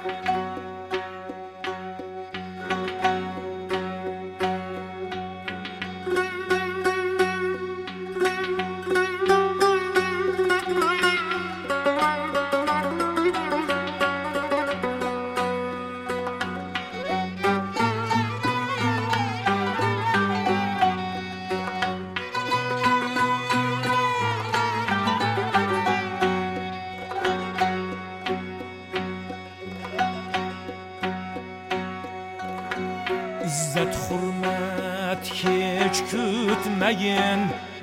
İzzet hürmet hiç kütmeyin,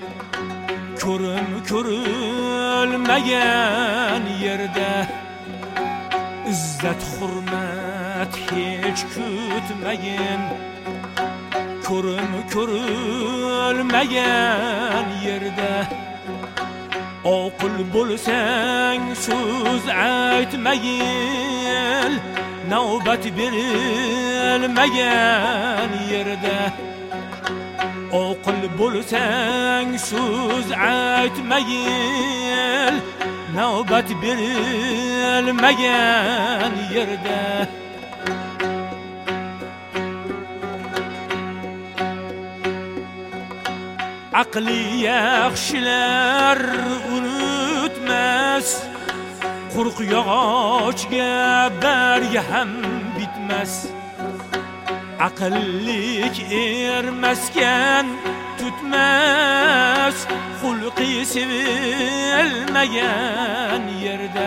körülmeyen yerde. İzzet hürmet hiç kütmeyin, körülmeyen yerde. Oqul bo'lsang so'z aytmayin, navbat berilmagan yerda. Oqul bo'lsang so'z aytmayin, navbat berilmagan yerda. Aqli yaxshilar unutmas, quruq yog'ochga bargi ham bitmas. Aqllik ermaskan tutmas, xulqi sevilmagan yerda.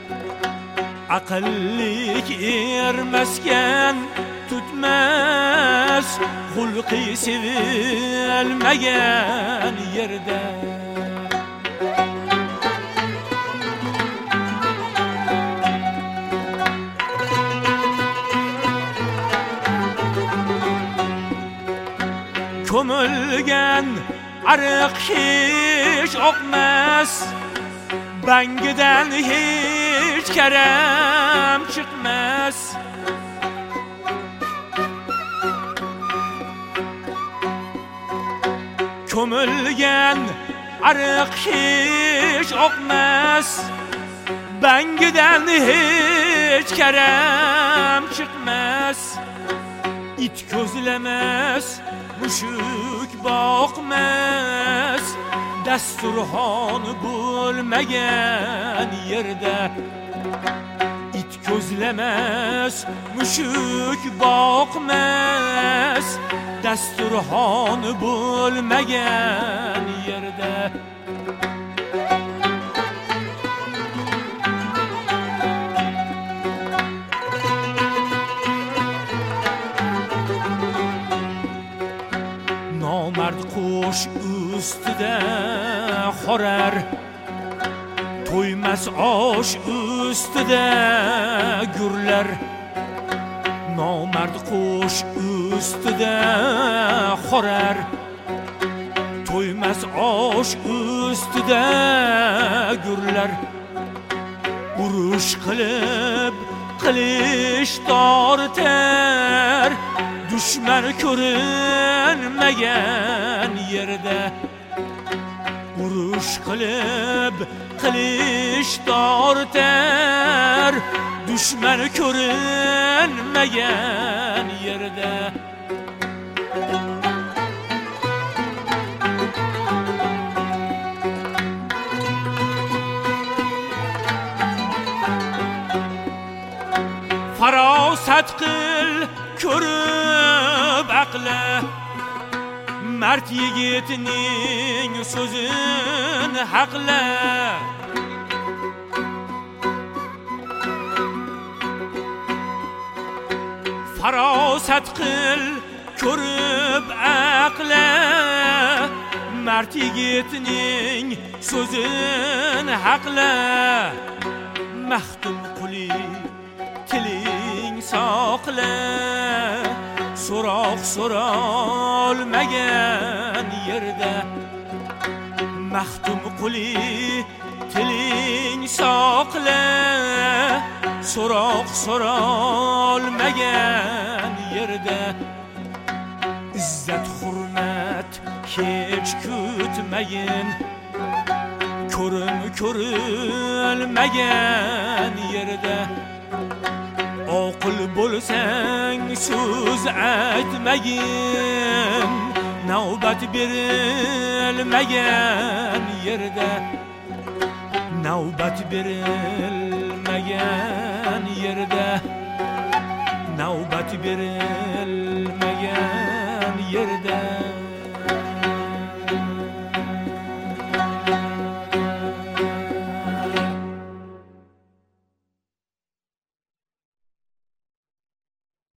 Aqllik ermaskan tutmas, xulqi sevilmagan yerda. Ko'milgan ariq hech oqmas, bangidan hech karam chiqmas. Ko'milgan ariq hech oqmas, bangidan hech karam chiqmas. It ko'zlamas, mushuk boqmas, dasturxon bo'lmagan yerda. It ko'zlamas, mushuk boqmas, dasturxon bo'lmagan yerda. Nomard qo'sh ustida xorar, to'ymas osh ustida gurlar. Nomard qo'sh ustida xorar, to'ymas osh ustida gurlar. Urush qilib qilich tortar, dushman ko'rinmagan yerda. Urush qilib qilich tortar, dushman ko'rinmagan yerda. Farosat qil ko'rib aqli, mard yigitning so'zin haqla. Farosat qil ko'rib aqli, mard yigitning so'zin haqla. Maxtum quli tiling saqla, so'roq so'rolmagan yerda. Maxtum quli tiling saqla, so'roq so'rolmagan yerda. İzzet hurmat hech kutmayin, ko'rilmagan yerda. oqil bo'lsang so'z aytmagin, navbat berilmagan yerda, navbat berilmagan yerda, navbat berilmagan